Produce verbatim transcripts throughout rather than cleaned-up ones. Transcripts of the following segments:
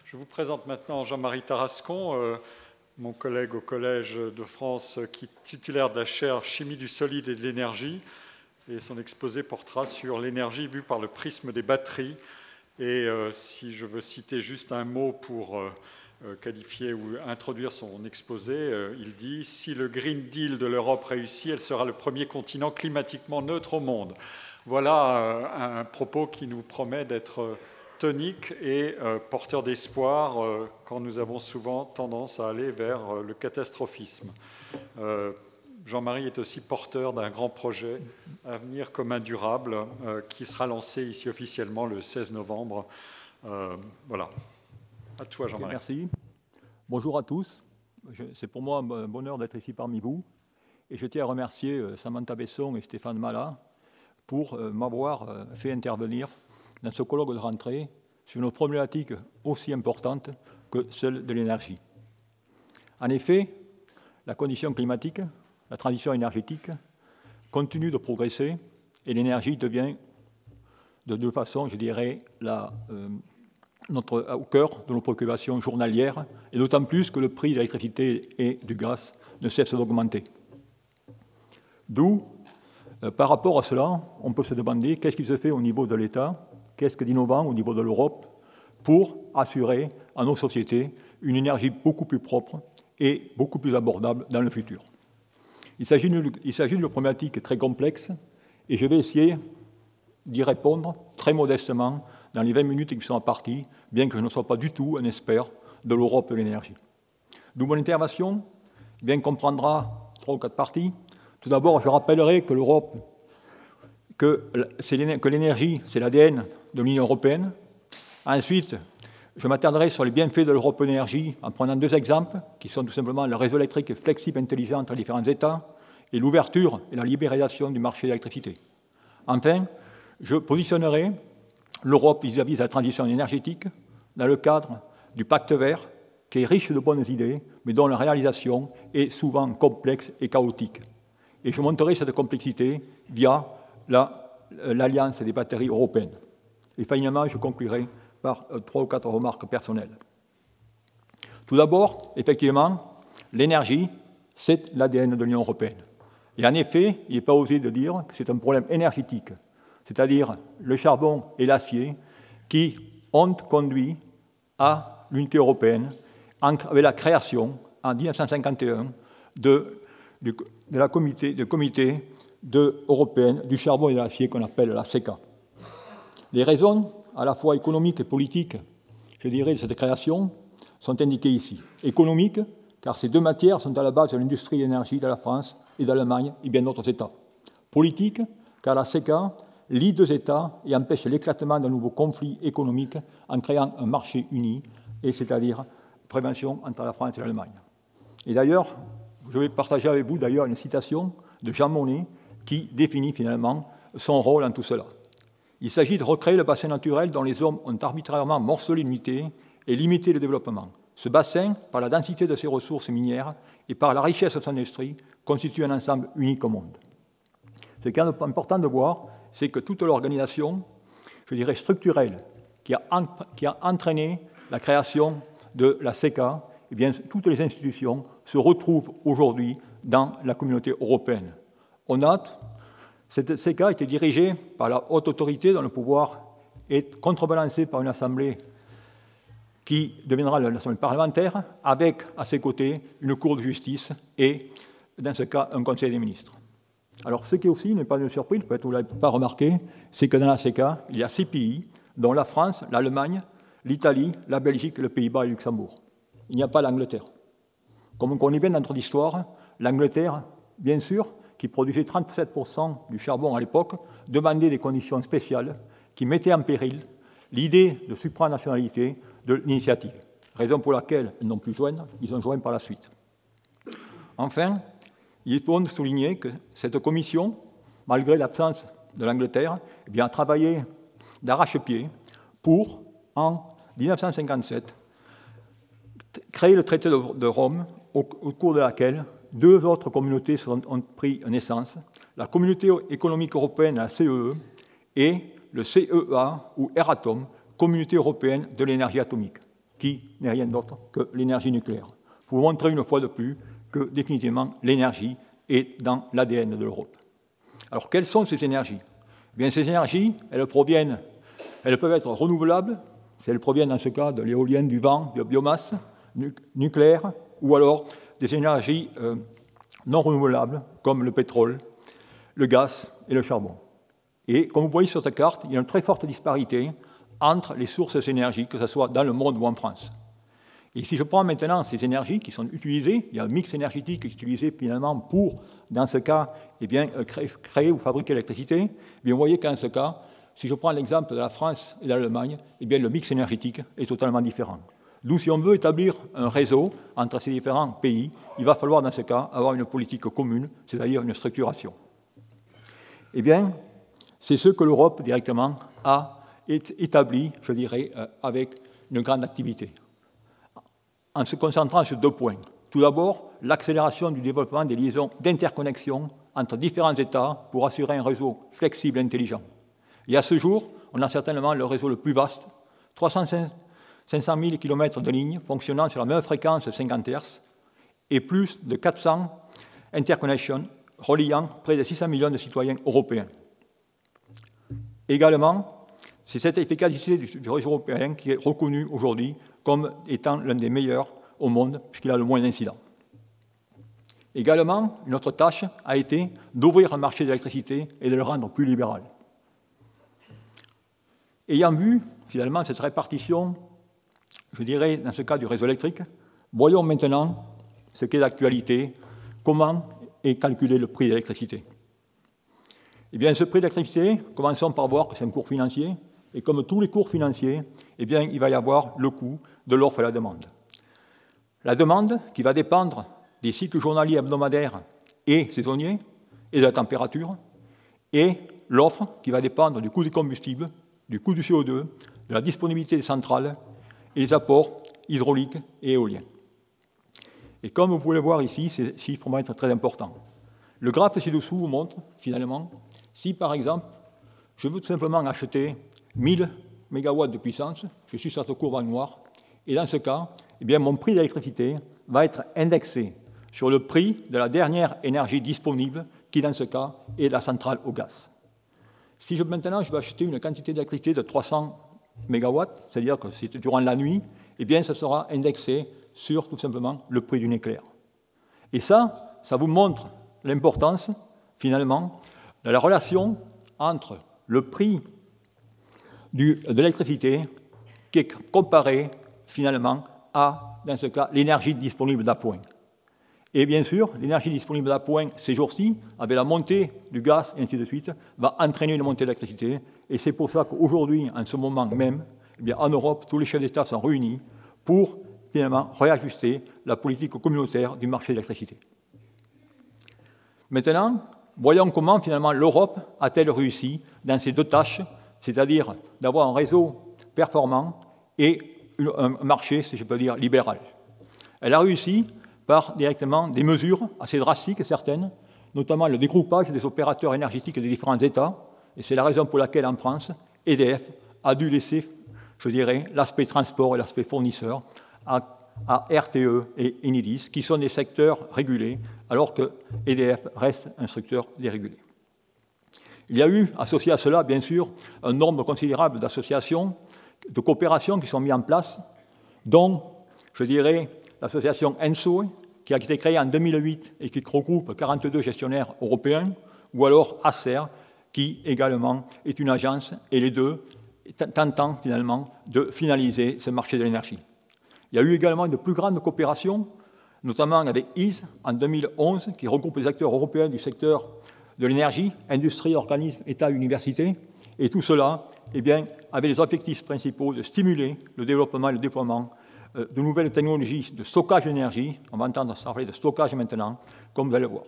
Je vous présente maintenant Jean-Marie Tarascon, euh, mon collègue au Collège de France, qui est titulaire de la chaire Chimie du solide et de l'énergie. Et son exposé portera sur l'énergie vue par le prisme des batteries. Et euh, si je veux citer juste un mot pour euh, qualifier ou introduire son exposé, euh, il dit « Si le Green Deal de l'Europe réussit, elle sera le premier continent climatiquement neutre au monde ». Voilà euh, un propos qui nous promet d'être tonique et euh, porteur d'espoir euh, quand nous avons souvent tendance à aller vers euh, le catastrophisme. Euh, Jean-Marie est aussi porteur d'un grand projet Avenir commun durable euh, qui sera lancé ici officiellement le seize novembre. Euh, voilà. À toi, Jean-Marie. Merci. Bonjour à tous. C'est pour moi un bonheur d'être ici parmi vous. Et je tiens à remercier Samantha Besson et Stéphane Mala pour m'avoir fait intervenir dans ce colloque de rentrée sur une problématique aussi importante que celle de l'énergie. En effet, la condition climatique, la transition énergétique continue de progresser et l'énergie devient de toute façon, je dirais, la, euh, notre, au cœur de nos préoccupations journalières, et d'autant plus que le prix de l'électricité et du gaz ne cesse d'augmenter. D'où, euh, par rapport à cela, on peut se demander qu'est-ce qui se fait au niveau de l'État, qu'est-ce que d'innovant au niveau de l'Europe pour assurer à nos sociétés une énergie beaucoup plus propre et beaucoup plus abordable dans le futur. Il s'agit d'une problématique très complexe et je vais essayer d'y répondre très modestement dans les vingt minutes qui sont imparties, bien que je ne sois pas du tout un expert de l'Europe de l'énergie. D'où mon intervention, bien comprendra trois ou quatre parties. Tout d'abord, je rappellerai que l'Europe, que l'énergie, c'est l'A D N de l'Union européenne. Ensuite, je m'attarderai sur les bienfaits de l'Europe de l'énergie en prenant deux exemples, qui sont tout simplement le réseau électrique flexible intelligent entre les différents États et l'ouverture et la libéralisation du marché de l'électricité. Enfin, je positionnerai l'Europe vis-à-vis de la transition énergétique dans le cadre du pacte vert, qui est riche de bonnes idées, mais dont la réalisation est souvent complexe et chaotique. Et je montrerai cette complexité via l'Alliance la, des batteries européennes. Et finalement, je conclurai par trois ou quatre remarques personnelles. Tout d'abord, effectivement, l'énergie, c'est l'A D N de l'Union européenne. Et en effet, il n'est pas osé de dire que c'est un problème énergétique, c'est-à-dire le charbon et l'acier, qui ont conduit à l'unité européenne avec la création, en mille neuf cent cinquante et un, de, de, de la comité, de comité de, européenne du charbon et de l'acier qu'on appelle la C E C A. Les raisons, à la fois économiques et politiques, je dirais, de cette création, sont indiquées ici. Économiques, car ces deux matières sont à la base de l'industrie de l'énergie de la France et d'Allemagne et bien d'autres États. Politiques, car la C E C A lie deux États et empêche l'éclatement d'un nouveau conflit économique en créant un marché uni, et c'est-à-dire prévention entre la France et l'Allemagne. Et d'ailleurs, je vais partager avec vous d'ailleurs une citation de Jean Monnet qui définit finalement son rôle en tout cela. Il s'agit de recréer le bassin naturel dont les hommes ont arbitrairement morcelé l'unité et limité le développement. Ce bassin, par la densité de ses ressources minières et par la richesse de son industrie, constitue un ensemble unique au monde. Ce qui est important de voir, c'est que toute l'organisation, je dirais structurelle, qui a, qui a entraîné la création de la C E C A, eh bien, toutes les institutions se retrouvent aujourd'hui dans la communauté européenne. On note, cette C E C A a été dirigée par la haute autorité dont le pouvoir est contrebalancé par une assemblée qui deviendra l'assemblée parlementaire, avec à ses côtés une cour de justice et, dans ce cas, un conseil des ministres. Alors, ce qui aussi n'est pas une surprise, peut-être que vous ne l'avez pas remarqué, c'est que dans la C E C A, il y a six pays, dont la France, l'Allemagne, l'Italie, la Belgique, le Pays-Bas et le Luxembourg. Il n'y a pas l'Angleterre. Comme on connaît bien dans notre histoire, l'Angleterre, bien sûr, qui produisait trente-sept pour cent du charbon à l'époque, demandait des conditions spéciales qui mettaient en péril l'idée de supranationalité de l'initiative, raison pour laquelle ils n'ont pu joindre, ils ont joint par la suite. Enfin, il est bon de souligner que cette commission, malgré l'absence de l'Angleterre, eh bien, a travaillé d'arrache-pied pour, en mille neuf cent cinquante-sept, créer le traité de Rome, au, au cours de laquelle deux autres communautés ont pris naissance, la Communauté économique européenne, la C E E, et le C E A, ou Euratom, Communauté européenne de l'énergie atomique, qui qui n'est rien d'autre que l'énergie nucléaire. Pour vous montrer une fois de plus que définitivement l'énergie est dans l'A D N de l'Europe. Alors quelles sont ces énergies? Eh bien, ces énergies, elles proviennent, elles peuvent être renouvelables, si elles proviennent dans ce cas de l'éolienne, du vent, de la biomasse, nu nucléaire, ou alors des énergies euh, non renouvelables comme le pétrole, le gaz et le charbon. Et comme vous voyez sur cette carte, il y a une très forte disparité entre les sources d'énergie, que ce soit dans le monde ou en France. Et si je prends maintenant ces énergies qui sont utilisées, il y a un mix énergétique utilisé finalement pour, dans ce cas, eh bien, créer, créer ou fabriquer l'électricité, eh vous voyez qu'en ce cas, si je prends l'exemple de la France et de l'Allemagne, eh bien, le mix énergétique est totalement différent. D'où, si on veut établir un réseau entre ces différents pays, il va falloir, dans ce cas, avoir une politique commune, c'est-à-dire une structuration. Eh bien, c'est ce que l'Europe, directement, a établi, je dirais, avec une grande activité, en se concentrant sur deux points. Tout d'abord, l'accélération du développement des liaisons d'interconnexion entre différents États pour assurer un réseau flexible et intelligent. Et à ce jour, on a certainement le réseau le plus vaste, trois cents, cinq cent mille kilomètres de lignes fonctionnant sur la même fréquence cinquante hertz et plus de quatre cents interconnexions reliant près de six cents millions de citoyens européens. Également, c'est cette efficacité du réseau européen qui est reconnue aujourd'hui comme étant l'un des meilleurs au monde, puisqu'il a le moins d'incidents. Également, notre tâche a été d'ouvrir un marché de l'électricité et de le rendre plus libéral. Ayant vu, finalement, cette répartition, je dirais, dans ce cas du réseau électrique, voyons maintenant ce qu'est l'actualité, comment est calculé le prix de l'électricité. Eh bien, ce prix de l'électricité, commençons par voir que c'est un cours financier, et comme tous les cours financiers, eh bien, il va y avoir le coût de l'offre et la demande. La demande, qui va dépendre des cycles journaliers hebdomadaires et saisonniers, et de la température, et l'offre, qui va dépendre du coût du combustible, du coût du C O deux, de la disponibilité des centrales, et des apports hydrauliques et éoliens. Et comme vous pouvez le voir ici, ces chiffres vont être très importants. Le graphe ci-dessous vous montre, finalement, si par exemple, je veux tout simplement acheter mille mégawatts de puissance, je suis sur cette courbe en noir, et dans ce cas, eh bien, mon prix d'électricité va être indexé sur le prix de la dernière énergie disponible, qui dans ce cas est la centrale au gaz. Si je, maintenant je vais acheter une quantité d'électricité de trois cents mégawatts, c'est-à-dire que c'est durant la nuit, eh bien, ça sera indexé sur tout simplement le prix du nucléaire. Et ça, ça vous montre l'importance, finalement, de la relation entre le prix du, de l'électricité qui est comparé, finalement, à, dans ce cas, l'énergie disponible d'appoint. Et bien sûr, l'énergie disponible d'appoint, ces jours-ci, avec la montée du gaz et ainsi de suite, va entraîner une montée de l'électricité. Et c'est pour ça qu'aujourd'hui, en ce moment même, eh bien, en Europe, tous les chefs d'État sont réunis pour, finalement, réajuster la politique communautaire du marché de l'électricité. Maintenant, voyons comment, finalement, l'Europe a-t-elle réussi dans ces deux tâches, c'est-à-dire d'avoir un réseau performant et un marché, si je peux dire, libéral. Elle a réussi par directement des mesures assez drastiques, certaines, notamment le dégroupage des opérateurs énergétiques des différents États, et c'est la raison pour laquelle, en France, E D F a dû laisser, je dirais, l'aspect transport et l'aspect fournisseur à, à R T E et Enedis, qui sont des secteurs régulés, alors que E D F reste un secteur dérégulé. Il y a eu, associé à cela, bien sûr, un nombre considérable d'associations, de coopérations qui sont mises en place, dont, je dirais, l'association ENSOE, qui a été créée en deux mille huit et qui regroupe quarante-deux gestionnaires européens, ou alors ACER, qui également est une agence, et les deux tentant finalement de finaliser ce marché de l'énergie. Il y a eu également de plus grandes coopérations, notamment avec I S en deux mille onze, qui regroupe les acteurs européens du secteur de l'énergie, industrie, organismes, États, universités, et tout cela eh bien, avait les objectifs principaux de stimuler le développement et le déploiement de nouvelles technologies de stockage d'énergie. On va entendre parler de stockage maintenant, comme vous allez le voir.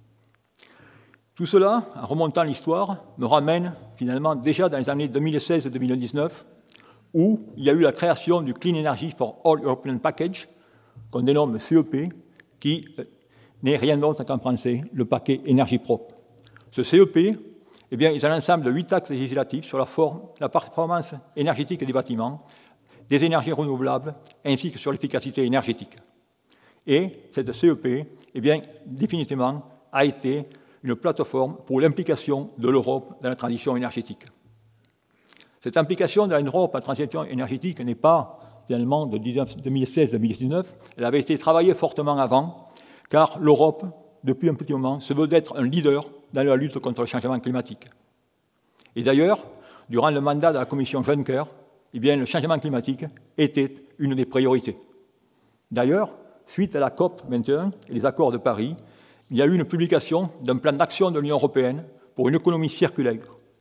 Tout cela, en remontant l'histoire, me ramène finalement déjà dans les années deux mille seize deux mille dix-neuf, où il y a eu la création du Clean Energy for All European Package, qu'on dénomme C E P, qui n'est rien d'autre qu'en français le paquet énergie propre. Ce C E P, eh bien, il a l'ensemble de huit axes législatifs sur la, forme, la performance énergétique des bâtiments, des énergies renouvelables, ainsi que sur l'efficacité énergétique. Et cette C E P, eh bien, définitivement, a été une plateforme pour l'implication de l'Europe dans la transition énergétique. Cette implication de l'Europe dans la transition énergétique n'est pas finalement de deux mille seize à deux mille dix-neuf, elle avait été travaillée fortement avant, car l'Europe, depuis un petit moment, se veut d'être un leader dans la lutte contre le changement climatique. Et d'ailleurs, durant le mandat de la commission Juncker, eh bien, le changement climatique était une des priorités. D'ailleurs, suite à la COP vingt et un et les accords de Paris, il y a eu une publication d'un plan d'action de l'Union européenne pour une économie circulaire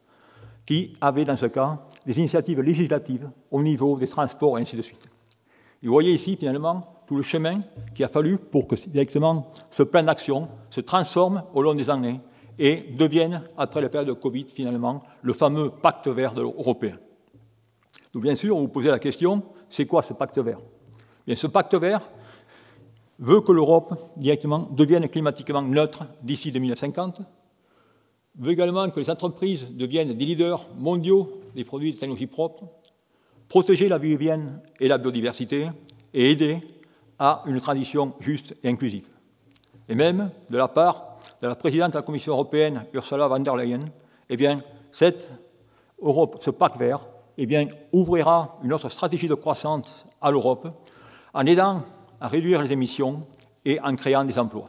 qui avait, dans ce cas, des initiatives législatives au niveau des transports et ainsi de suite. Et vous voyez ici, finalement, tout le chemin qu'il a fallu pour que directement ce plan d'action se transforme au long des années et devienne, après la période de Covid, finalement, le fameux pacte vert européen. Donc, bien sûr, vous vous posez la question, c'est quoi ce pacte vert? Bien, ce pacte vert veut que l'Europe, directement, devienne climatiquement neutre d'ici deux mille cinquante, veut également que les entreprises deviennent des leaders mondiaux des produits de technologie propre, protéger la vie humaine et la biodiversité et aider à une transition juste et inclusive. Et même, de la part de la présidente de la Commission européenne, Ursula von der Leyen, eh bien, cette Europe, ce pacte vert eh bien, ouvrira une autre stratégie de croissance à l'Europe en aidant à réduire les émissions et en créant des emplois.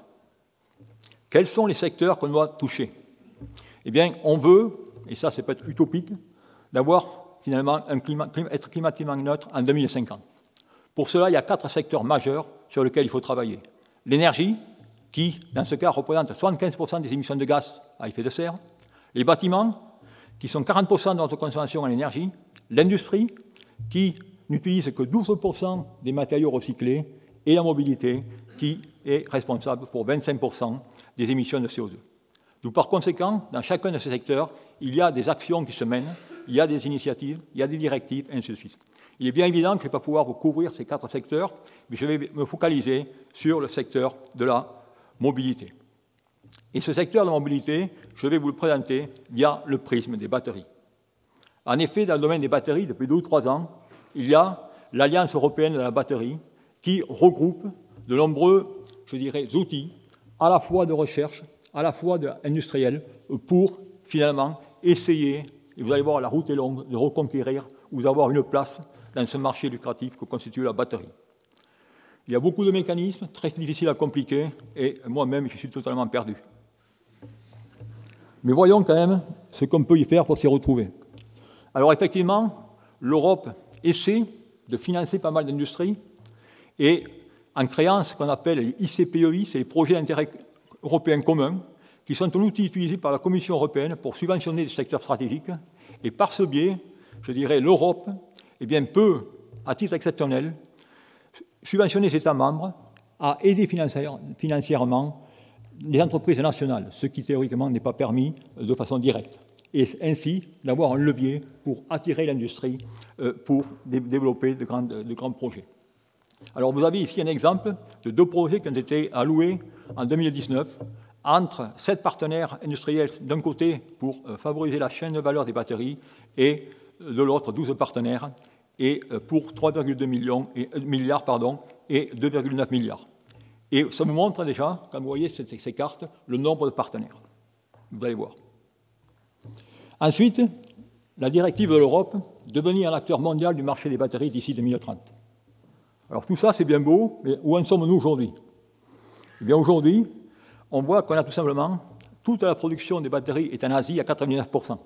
Quels sont les secteurs qu'on doit toucher? Eh bien, on veut, et ça c'est peut-être utopique, d'avoir finalement un climat, être climatiquement neutre en deux mille cinquante. Pour cela, il y a quatre secteurs majeurs sur lesquels il faut travailler. L'énergie, qui, dans ce cas, représente soixante-quinze pour cent des émissions de gaz à effet de serre. Les bâtiments, qui sont quarante pour cent de notre consommation en énergie. L'industrie, qui n'utilise que douze pour cent des matériaux recyclés. Et la mobilité, qui est responsable pour vingt-cinq pour cent des émissions de C O deux. Donc, par conséquent, dans chacun de ces secteurs, il y a des actions qui se mènent, il y a des initiatives, il y a des directives, et ainsi de suite. Il est bien évident que je ne vais pas pouvoir vous couvrir ces quatre secteurs, mais je vais me focaliser sur le secteur de la mobilité. Et ce secteur de la mobilité, je vais vous le présenter via le prisme des batteries. En effet, dans le domaine des batteries, depuis deux ou trois ans, il y a l'Alliance européenne de la batterie qui regroupe de nombreux, je dirais, outils, à la fois de recherche, à la fois industriels, pour finalement essayer, et vous allez voir, la route est longue, de reconquérir ou d'avoir une place dans ce marché lucratif que constitue la batterie. Il y a beaucoup de mécanismes, très difficiles à compliquer, et moi-même, je suis totalement perdu. Mais voyons quand même ce qu'on peut y faire pour s'y retrouver. Alors effectivement, l'Europe essaie de financer pas mal d'industries, et en créant ce qu'on appelle les I C P E I, c'est les projets d'intérêt européen commun, qui sont un outil utilisé par la Commission européenne pour subventionner des secteurs stratégiques. Et par ce biais, je dirais, l'Europe eh bien, peut, à titre exceptionnel, subventionner les États membres à aider financièrement les entreprises nationales, ce qui théoriquement n'est pas permis de façon directe. Et ainsi d'avoir un levier pour attirer l'industrie pour développer de grands, de grands projets. Alors vous avez ici un exemple de deux projets qui ont été alloués en deux mille dix-neuf entre sept partenaires industriels d'un côté pour favoriser la chaîne de valeur des batteries et de l'autre douze partenaires et pour trois virgule deux milliards pardon, et deux virgule neuf milliards. Et ça vous montre déjà, quand vous voyez ces, ces cartes, le nombre de partenaires. Vous allez voir. Ensuite, la directive de l'Europe, devenir un acteur mondial du marché des batteries d'ici deux mille trente. Alors tout ça, c'est bien beau, mais où en sommes-nous aujourd'hui? Eh bien aujourd'hui, on voit qu'on a tout simplement, toute la production des batteries est en Asie à quatre-vingt-dix-neuf pour cent.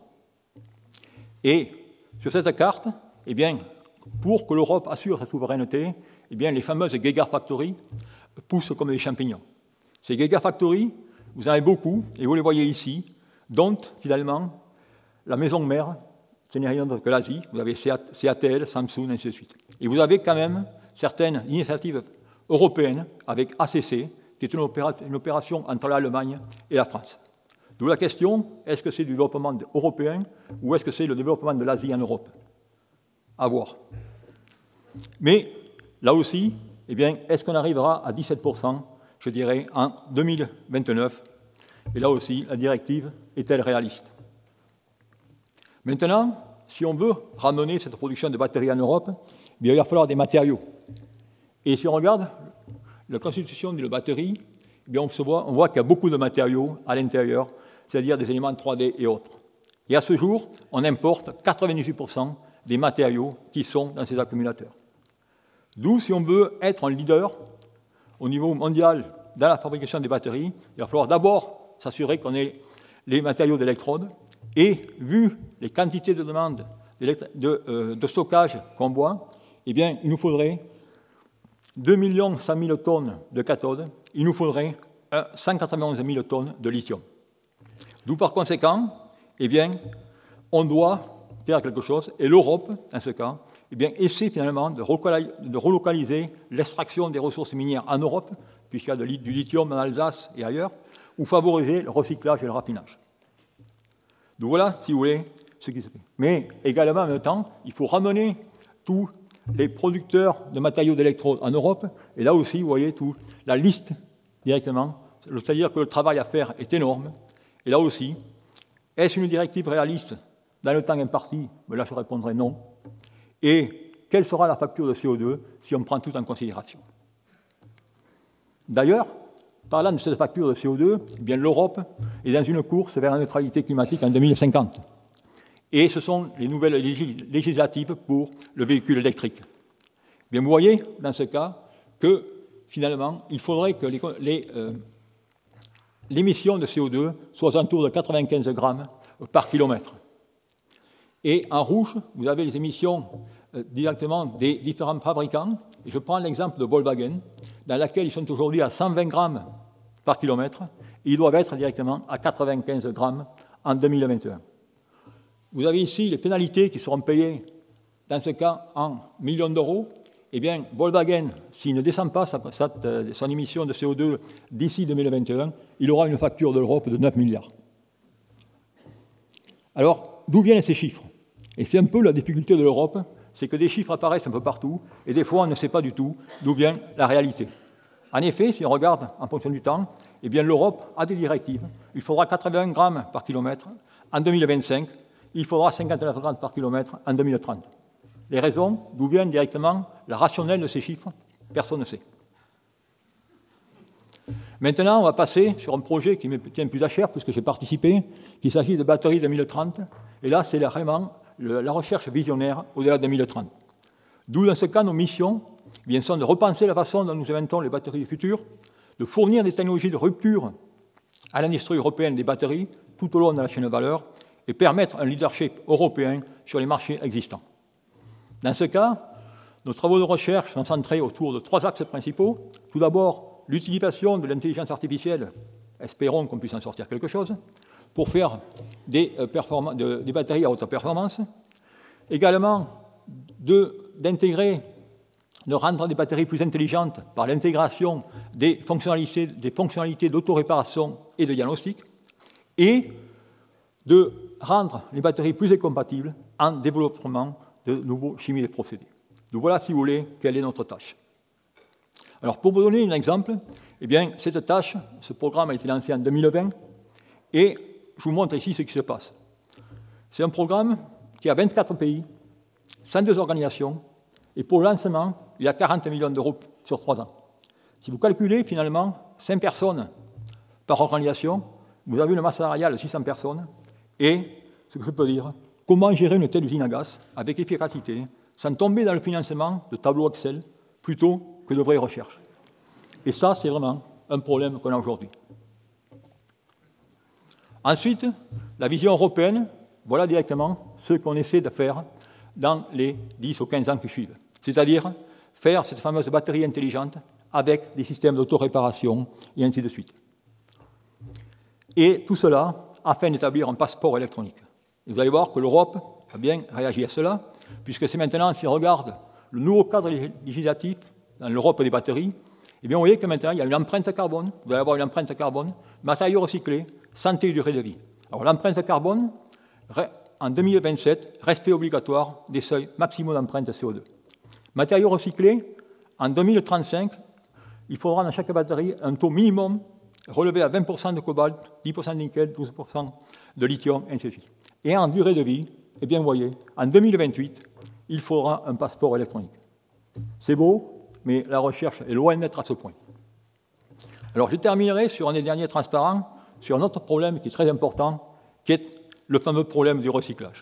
Et sur cette carte, eh bien, pour que l'Europe assure sa souveraineté, eh bien, les fameuses gigafactories poussent comme des champignons. Ces gigafactories, vous en avez beaucoup, et vous les voyez ici, dont, finalement, la maison mère, ce n'est rien d'autre que l'Asie. Vous avez C A T L, Samsung, ainsi de suite. Et vous avez quand même certaines initiatives européennes avec A C C, qui est une, opéra une opération entre l'Allemagne et la France. D'où la question, est-ce que c'est du développement européen ou est-ce que c'est le développement de l'Asie en Europe? À voir. Mais là aussi, eh bien, est-ce qu'on arrivera à dix-sept pour cent, je dirais, en deux mille vingt-neuf? Et là aussi, la directive est-elle réaliste? Maintenant, si on veut ramener cette production de batteries en Europe, eh bien, il va falloir des matériaux. Et si on regarde la constitution d'une batterie, eh bien on, se voit, on voit qu'il y a beaucoup de matériaux à l'intérieur, c'est-à-dire des éléments trois D et autres. Et à ce jour, on importe quatre-vingt-dix-huit pour cent des matériaux qui sont dans ces accumulateurs. D'où, si on veut être un leader au niveau mondial dans la fabrication des batteries, il va falloir d'abord s'assurer qu'on ait les matériaux d'électrode et, vu les quantités de demande de, euh, de stockage qu'on voit, eh bien, il nous faudrait deux millions cent mille tonnes de cathodes, il nous faudrait cent quatre-vingt-onze mille tonnes de lithium. D'où, par conséquent, eh bien, on doit faire quelque chose, et l'Europe, dans ce cas, eh bien, essaie finalement de relocaliser l'extraction des ressources minières en Europe, puisqu'il y a du lithium en Alsace et ailleurs, ou favoriser le recyclage et le raffinage. Donc voilà, si vous voulez, ce qui se fait. Mais également, en même temps, il faut ramener tous les producteurs de matériaux d'électrode en Europe, et là aussi, vous voyez, tout, la liste directement, c'est-à-dire que le travail à faire est énorme, et là aussi, est-ce une directive réaliste dans le temps imparti? Mais là, je répondrai non. Et quelle sera la facture de C O deux si on prend tout en considération? D'ailleurs, parlant de cette facture de C O deux, eh bien, l'Europe est dans une course vers la neutralité climatique en deux mille cinquante. Et ce sont les nouvelles législatives pour le véhicule électrique. Eh bien, vous voyez, dans ce cas, que finalement, il faudrait que les, les, euh, l'émission de C O deux soit aux alentours de quatre-vingt-quinze grammes par kilomètre. Et en rouge, vous avez les émissions euh, directement des différents fabricants. Et je prends l'exemple de Volkswagen, dans laquelle ils sont aujourd'hui à cent vingt grammes par kilomètre, et ils doivent être directement à quatre-vingt-quinze grammes en deux mille vingt et un. Vous avez ici les pénalités qui seront payées, dans ce cas, en millions d'euros. Eh bien, Volkswagen, s'il ne descend pas sa, sa, son émission de C O deux d'ici deux mille vingt et un, il aura une facture de l'Europe de neuf milliards. Alors, d'où viennent ces chiffres? Et c'est un peu la difficulté de l'Europe, c'est que des chiffres apparaissent un peu partout, et des fois, on ne sait pas du tout d'où vient la réalité. En effet, si on regarde en fonction du temps, eh bien, l'Europe a des directives. Il faudra quatre-vingts grammes par kilomètre en deux mille vingt-cinq, il faudra cinquante-neuf grammes par kilomètre en deux mille trente. Les raisons, d'où viennent directement la rationnelle de ces chiffres, personne ne sait. Maintenant, on va passer sur un projet qui me tient plus à cœur, puisque j'ai participé, qu'il s'agit de batteries deux mille trente, et là, c'est vraiment la recherche visionnaire au-delà de deux mille trente. D'où, dans ce cas, nos missions eh bien, sont de repenser la façon dont nous inventons les batteries du futur, de fournir des technologies de rupture à l'industrie européenne des batteries tout au long de la chaîne de valeur et permettre un leadership européen sur les marchés existants. Dans ce cas, nos travaux de recherche sont centrés autour de trois axes principaux. Tout d'abord, l'utilisation de l'intelligence artificielle, espérons qu'on puisse en sortir quelque chose, pour faire des, euh, de, des batteries à haute performance. Également, de, d'intégrer, de rendre des batteries plus intelligentes par l'intégration des fonctionnalités, des fonctionnalités d'autoréparation et de diagnostic, et de rendre les batteries plus incompatibles en développement de nouveaux chimies et procédés. Donc voilà, si vous voulez, quelle est notre tâche. Alors, pour vous donner un exemple, eh bien, cette tâche, ce programme a été lancé en deux mille vingt, et je vous montre ici ce qui se passe. C'est un programme qui a vingt-quatre pays, cent deux organisations, et pour le lancement, il y a quarante millions d'euros sur trois ans. Si vous calculez, finalement, cinq personnes par organisation, vous avez une masse salariale de six cents personnes, et, ce que je peux dire, comment gérer une telle usine à gaz avec efficacité, sans tomber dans le financement de tableaux Excel, plutôt que de vraies recherches. Et ça, c'est vraiment un problème qu'on a aujourd'hui. Ensuite, la vision européenne, voilà directement ce qu'on essaie de faire dans les dix ou quinze ans qui suivent. C'est-à-dire faire cette fameuse batterie intelligente avec des systèmes d'autoréparation et ainsi de suite. Et tout cela afin d'établir un passeport électronique. Et vous allez voir que l'Europe a bien réagi à cela, puisque c'est maintenant, si on regarde le nouveau cadre législatif dans l'Europe des batteries, eh bien, vous voyez que maintenant, il y a une empreinte carbone, vous allez avoir une empreinte carbone, matériaux recyclés, santé et durée de vie. Alors, l'empreinte carbone, en deux mille vingt-sept, respect obligatoire des seuils maximaux d'empreinte C O deux. Matériaux recyclés, en deux mille trente-cinq, il faudra dans chaque batterie un taux minimum relevé à vingt pour cent de cobalt, dix pour cent de nickel, douze pour cent de lithium, ainsi de suite. Et en durée de vie, eh bien, vous voyez, en deux mille vingt-huit, il faudra un passeport électronique. C'est beau, mais la recherche est loin d'être à ce point. Alors je terminerai sur un des derniers transparents, sur un autre problème qui est très important, qui est le fameux problème du recyclage.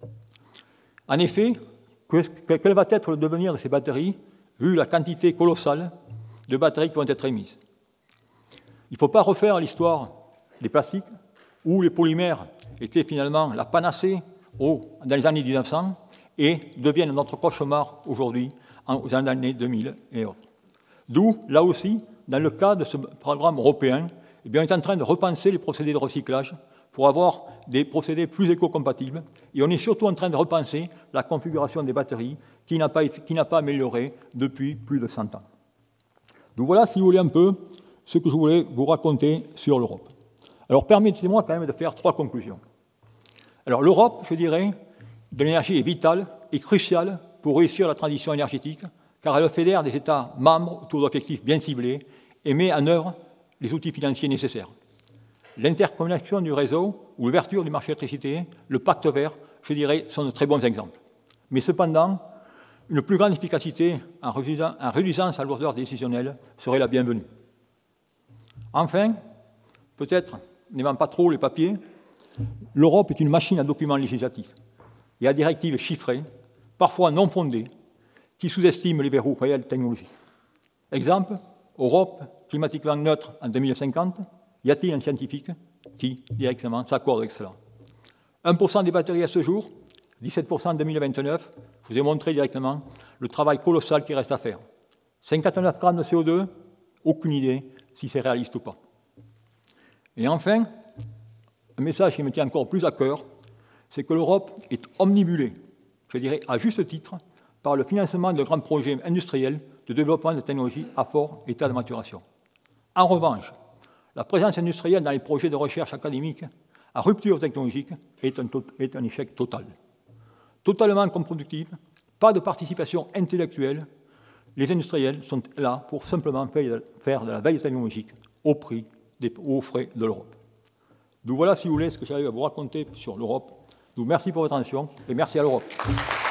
En effet, quel va être le devenir de ces batteries, vu la quantité colossale de batteries qui vont être émises? Il ne faut pas refaire l'histoire des plastiques, où les polymères étaient finalement la panacée dans les années mille neuf cents et deviennent notre cauchemar aujourd'hui, aux années deux mille et autres. D'où, là aussi, dans le cas de ce programme européen, eh bien, on est en train de repenser les procédés de recyclage pour avoir des procédés plus éco-compatibles. Et on est surtout en train de repenser la configuration des batteries qui n'a pas, qui n'a pas amélioré depuis plus de cent ans. Donc voilà, si vous voulez, un peu ce que je voulais vous raconter sur l'Europe. Alors permettez-moi quand même de faire trois conclusions. Alors l'Europe, je dirais, de l'énergie est vitale et cruciale pour réussir la transition énergétique, car elle fédère des États membres autour d'objectifs bien ciblés et met en œuvre les outils financiers nécessaires. L'interconnexion du réseau ou l'ouverture du marché de l'électricité, le pacte vert, je dirais, sont de très bons exemples. Mais cependant, une plus grande efficacité en réduisant, en réduisant sa lourdeur décisionnelle serait la bienvenue. Enfin, peut-être, n'aimant pas trop les papiers, l'Europe est une machine à documents législatifs et à directives chiffrées, parfois non fondées, qui sous-estiment les verrous réels technologiques. Exemple, Europe climatiquement neutre en deux mille cinquante, y a-t-il un scientifique qui, directement, s'accorde avec cela? un pour cent des batteries à ce jour, dix-sept pour cent en deux mille vingt-neuf, je vous ai montré directement le travail colossal qui reste à faire. cinquante-neuf grammes de C O deux, aucune idée si c'est réaliste ou pas. Et enfin, un message qui me tient encore plus à cœur, c'est que l'Europe est omnibulée, je dirais à juste titre, par le financement de grands projets industriels de développement de technologies à fort état de maturation. En revanche, la présence industrielle dans les projets de recherche académique à rupture technologique est un, est un échec total. Totalement contre-productif, pas de participation intellectuelle, les industriels sont là pour simplement faire de la veille technologique au prix, des, aux frais de l'Europe. Donc voilà, si vous voulez, ce que j'arrive à vous raconter sur l'Europe. Donc merci pour votre attention et merci à l'Europe.